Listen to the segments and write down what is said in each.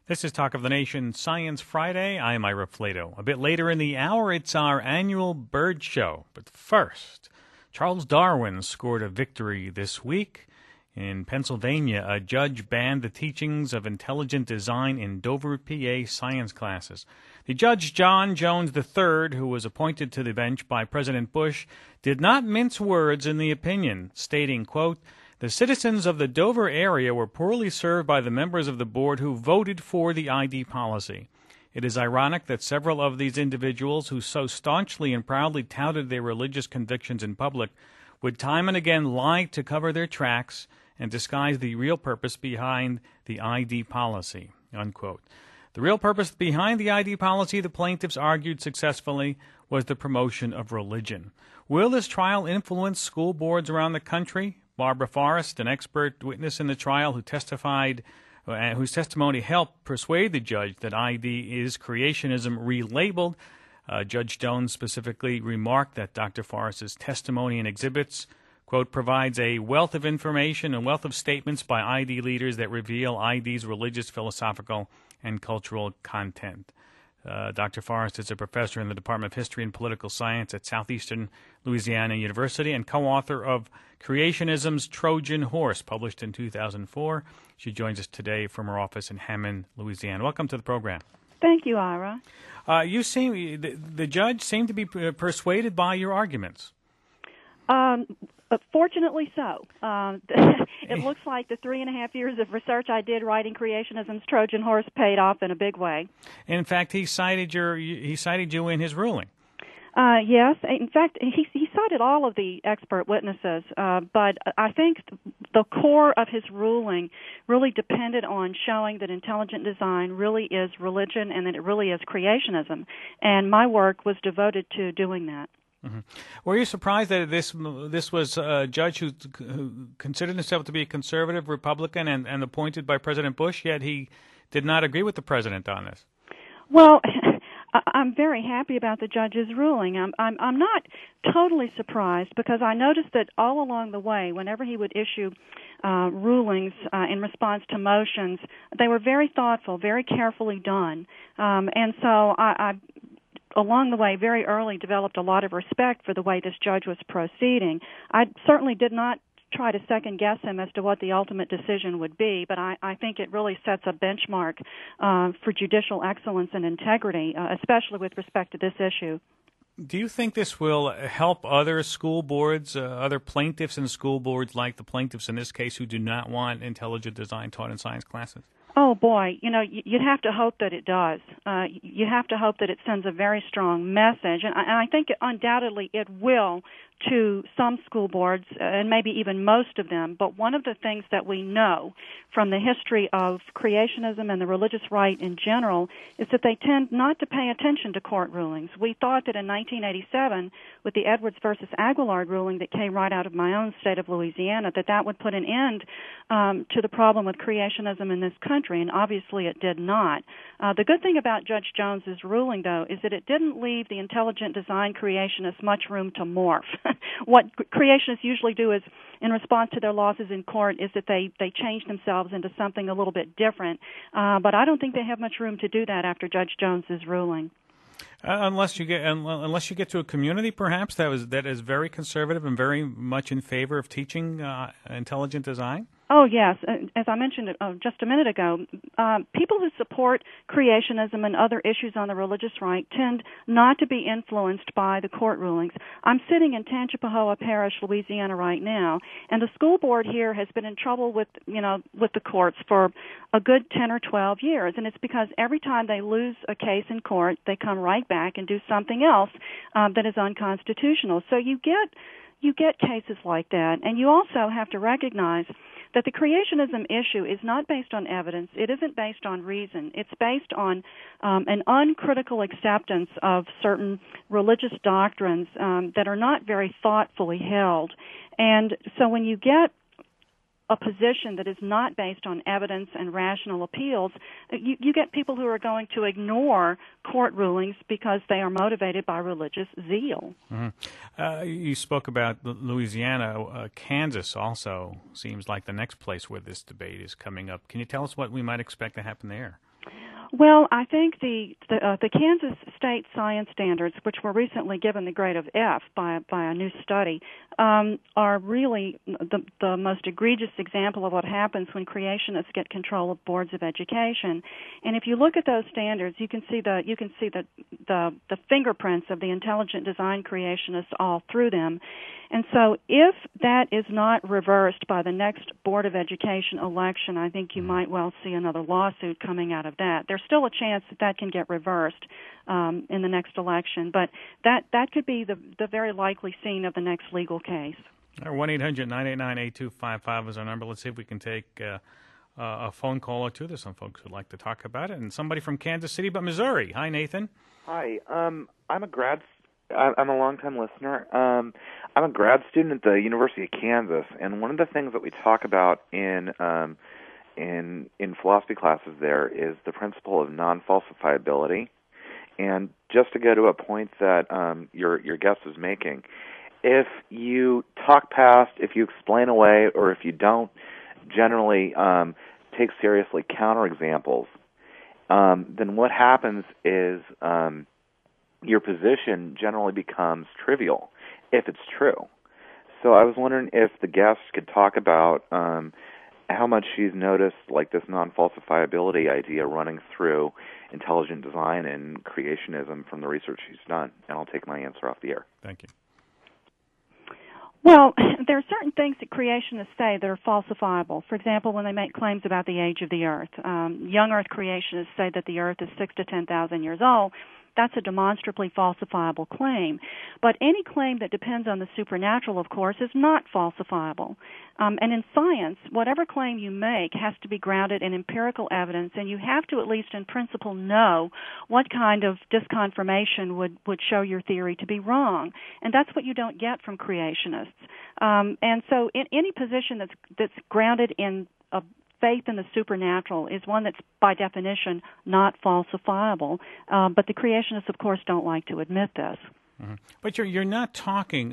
This is Talk of the Nation Science Friday. I'm Ira Flato. A bit later in the hour, it's our annual bird show. But first, Charles Darwin scored a victory this week. In Pennsylvania, a judge banned the teachings of intelligent design in Dover, PA science classes. The judge, John Jones III, who was appointed to the bench by President Bush, did not mince words in the opinion, stating, quote, "The citizens of the Dover area were poorly served by the members of the board who voted for the ID policy. It is ironic that several of these individuals who so staunchly and proudly touted their religious convictions in public would time and again lie to cover their tracks and disguise the real purpose behind the ID policy," unquote. The real purpose behind the ID policy, the plaintiffs argued successfully, was the promotion of religion. Will this trial influence school boards around the country? Barbara Forrest, an expert witness in the trial who testified, whose testimony helped persuade the judge that ID is creationism relabeled. Judge Jones specifically remarked that Dr. Forrest's testimony and exhibits, quote, provides a wealth of information and wealth of statements by ID leaders that reveal ID's religious, philosophical, and cultural content. Dr. Forrest is a professor in the Department of History and Political Science at Southeastern Louisiana University and co-author of Creationism's Trojan Horse, published in 2004. She joins us today from her office in Hammond, Louisiana. Welcome to the program. Thank you, Ira. The judge seemed to be persuaded by your arguments. Fortunately so. It looks like the 3.5 years of research I did writing Creationism's Trojan Horse paid off in a big way. In fact, he cited you in his ruling. Yes. In fact, he cited all of the expert witnesses, but I think the core of his ruling really depended on showing that intelligent design really is religion and that it really is creationism, and my work was devoted to doing that. Mm-hmm. Were you surprised that this was a judge who considered himself to be a conservative Republican and appointed by President Bush, yet he did not agree with the president on this? Well, I'm very happy about the judge's ruling. I'm not totally surprised because I noticed that all along the way, whenever he would issue rulings in response to motions, they were very thoughtful, very carefully done, and so I along the way, very early, developed a lot of respect for the way this judge was proceeding. I certainly did not try to second-guess him as to what the ultimate decision would be, but I think it really sets a benchmark for judicial excellence and integrity, especially with respect to this issue. Do you think this will help other school boards, other plaintiffs in school boards like the plaintiffs in this case who do not want intelligent design taught in science classes? Oh, boy, you'd have to hope that it does. You have to hope that it sends a very strong message, and I think undoubtedly it will to some school boards, and maybe even most of them. But one of the things that we know from the history of creationism and the religious right in general is that they tend not to pay attention to court rulings. We thought that in 1987, with the Edwards versus Aguillard ruling that came right out of my own state of Louisiana, that would put an end to the problem with creationism in this country, and obviously it did not. The good thing about Judge Jones's ruling, though, is that it didn't leave the intelligent design creationists much room to morph. What creationists usually do is, in response to their losses in court, is that they change themselves into something a little bit different. But I don't think they have much room to do that after Judge Jones's ruling. Unless you get to a community, perhaps that is very conservative and very much in favor of teaching intelligent design. Oh, yes. As I mentioned just a minute ago, people who support creationism and other issues on the religious right tend not to be influenced by the court rulings. I'm sitting in Tangipahoa Parish, Louisiana right now, and the school board here has been in trouble with the courts for a good 10 or 12 years, and it's because every time they lose a case in court, they come right back and do something else that is unconstitutional. So you get cases like that, and you also have to recognize that the creationism issue is not based on evidence. It isn't based on reason. It's based on an uncritical acceptance of certain religious doctrines that are not very thoughtfully held. And so when you get a position that is not based on evidence and rational appeals, you get people who are going to ignore court rulings because they are motivated by religious zeal. Mm-hmm. You spoke about Louisiana. Kansas also seems like the next place where this debate is coming up. Can you tell us what we might expect to happen there? Well, I think the Kansas State Science Standards, which were recently given the grade of F by a new study, are really the most egregious example of what happens when creationists get control of boards of education. And if you look at those standards, you can see the fingerprints of the intelligent design creationists all through them. And so if that is not reversed by the next Board of Education election, I think you might well see another lawsuit coming out of that. There's still a chance that can get reversed in the next election, but that could be the very likely scene of the next legal case. 1-800-989-8255 is our number. Let's see if we can take a phone call or two. There's some folks who'd like to talk about it. And somebody from Kansas City, but Missouri. Hi, Nathan. Hi. I'm a longtime listener. I'm a grad student at the University of Kansas, and one of the things that we talk about in philosophy classes there is the principle of non-falsifiability. And just to go to a point that your guest was making, if you talk past, if you explain away, or if you don't generally take seriously counterexamples, then what happens is your position generally becomes trivial if it's true. So I was wondering if the guest could talk about how much she's noticed like this non-falsifiability idea running through intelligent design and creationism from the research she's done, and I'll take my answer off the air. Thank you. Well, there are certain things that creationists say that are falsifiable. For example, when they make claims about the age of the Earth. Young Earth creationists say that the Earth is 6,000 to 10,000 years old. That's a demonstrably falsifiable claim. But any claim that depends on the supernatural, of course, is not falsifiable. And in science, whatever claim you make has to be grounded in empirical evidence, and you have to, at least in principle, know what kind of disconfirmation would show your theory to be wrong. And that's what you don't get from creationists. And so in any position that's grounded in a faith in the supernatural is one that's, by definition, not falsifiable. But the creationists, of course, don't like to admit this. Mm-hmm. But you're not talking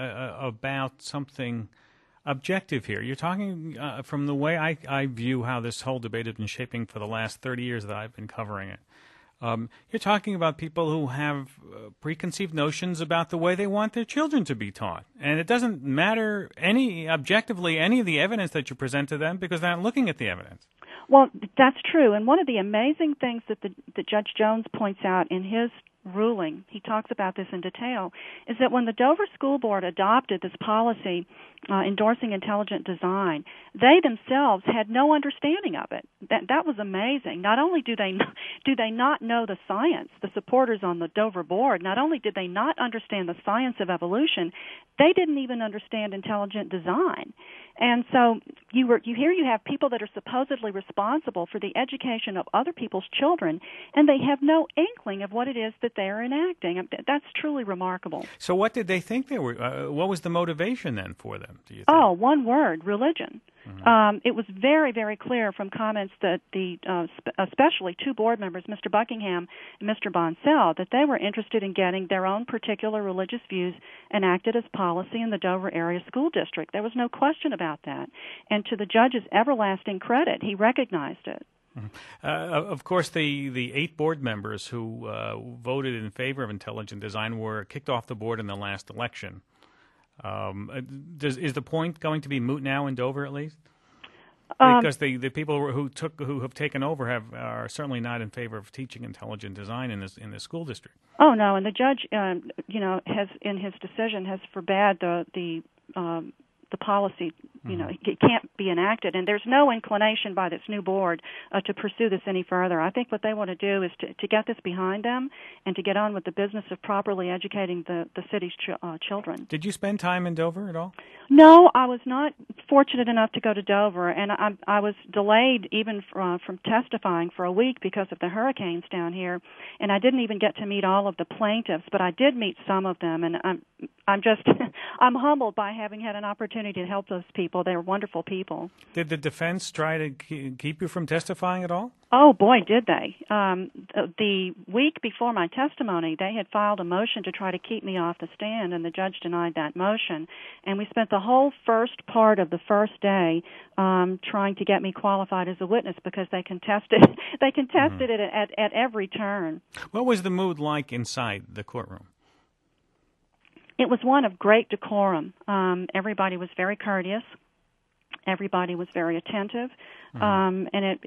about something objective here. You're talking from the way I view how this whole debate has been shaping for the last 30 years that I've been covering it. You're talking about people who have preconceived notions about the way they want their children to be taught. And it doesn't matter objectively any of the evidence that you present to them because they're not looking at the evidence. Well, that's true. And one of the amazing things that Judge Jones points out in his ruling, he talks about this in detail, is that when the Dover School Board adopted this policy endorsing intelligent design, they themselves had no understanding of it. That was amazing. Not only do they not know the science, the supporters on the Dover board, not only did they not understand the science of evolution, they didn't even understand intelligent design. And so you have people that are supposedly responsible for the education of other people's children, and they have no inkling of what it is that they are enacting. That's truly remarkable. So what did they think they were? What was the motivation then for them, do you think? Oh, one word, religion. Mm-hmm. It was very, very clear from comments that especially two board members, Mr. Buckingham and Mr. Bonsell, that they were interested in getting their own particular religious views enacted as policy in the Dover Area School District. There was no question about that. And to the judge's everlasting credit, he recognized it. Mm-hmm. Of course, the 8 board members who voted in favor of intelligent design were kicked off the board in the last election. Is the point going to be moot now in Dover, at least? Because the people who have taken over are certainly not in favor of teaching intelligent design in the school district. Oh no, and the judge, has in his decision has forbade the policy. It can't be enacted, and there's no inclination by this new board to pursue this any further. I think what they want to do is to get this behind them and to get on with the business of properly educating the city's children. Did you spend time in Dover at all? No, I was not fortunate enough to go to Dover, and I was delayed even from testifying for a week because of the hurricanes down here, and I didn't even get to meet all of the plaintiffs, but I did meet some of them, and I'm just I'm humbled by having had an opportunity to help those people. They're wonderful people. Did the defense try to keep you from testifying at all? Oh, boy, did they. The week before my testimony, they had filed a motion to try to keep me off the stand, and the judge denied that motion. And we spent the whole first part of the first day trying to get me qualified as a witness because they contested it at every turn. What was the mood like inside the courtroom? It was one of great decorum. Everybody was very courteous. Everybody was very attentive. And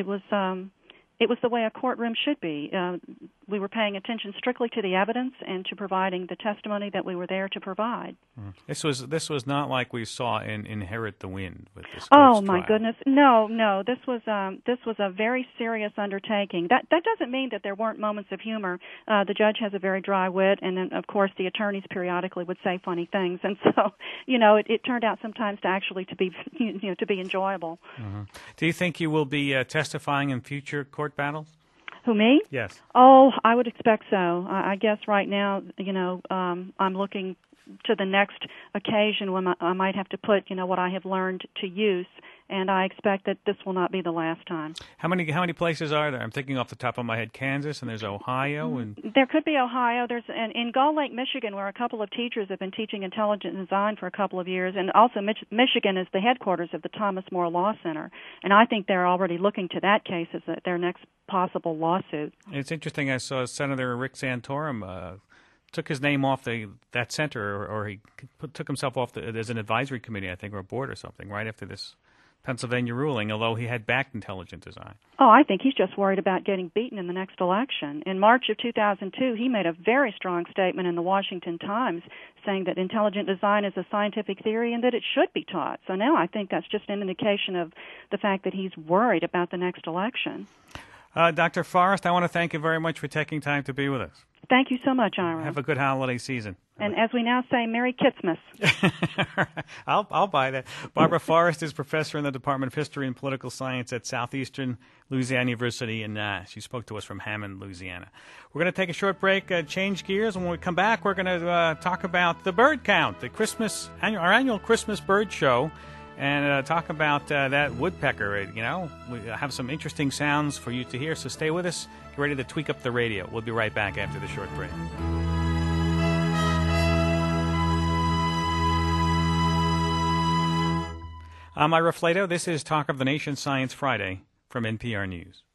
it was the way a courtroom should be. We were paying attention strictly to the evidence and to providing the testimony that we were there to provide. This was not like we saw in Inherit the Wind with this. Oh my goodness, no. This was a very serious undertaking. That doesn't mean that there weren't moments of humor. The judge has a very dry wit, and then of course the attorneys periodically would say funny things, and so it turned out sometimes to be enjoyable. Mm-hmm. Do you think you will be testifying in future court battles? Who, me? Yes. Oh, I would expect so. I guess right now, I'm looking to the next occasion when I might have to put, what I have learned to use, and I expect that this will not be the last time. How many places are there? I'm thinking off the top of my head, Kansas, and there's Ohio, and there could be Ohio. There's in Gull Lake, Michigan, where a couple of teachers have been teaching intelligent design for a couple of years, and also Michigan is the headquarters of the Thomas More Law Center, and I think they're already looking to that case as their next possible lawsuit. It's interesting. I saw Senator Rick Santorum took his name off that center, or he took himself off there's an advisory committee, I think, or a board or something, right after this Pennsylvania ruling, although he had backed intelligent design. Oh, I think he's just worried about getting beaten in the next election. In March of 2002, he made a very strong statement in the Washington Times saying that intelligent design is a scientific theory and that it should be taught. So now I think that's just an indication of the fact that he's worried about the next election. Dr. Forrest, I want to thank you very much for taking time to be with us. Thank you so much, Ira. Have a good holiday season. And as we now say, Merry Kitsmas. I'll buy that. Barbara Forrest is professor in the Department of History and Political Science at Southeastern Louisiana University, and she spoke to us from Hammond, Louisiana. We're going to take a short break, change gears, and when we come back, we're going to talk about the bird count, our annual Christmas bird show, and talk about that woodpecker. We have some interesting sounds for you to hear, so stay with us. Get ready to tweak up the radio. We'll be right back after the short break. I'm Ira Flato. This is Talk of the Nation Science Friday from NPR News.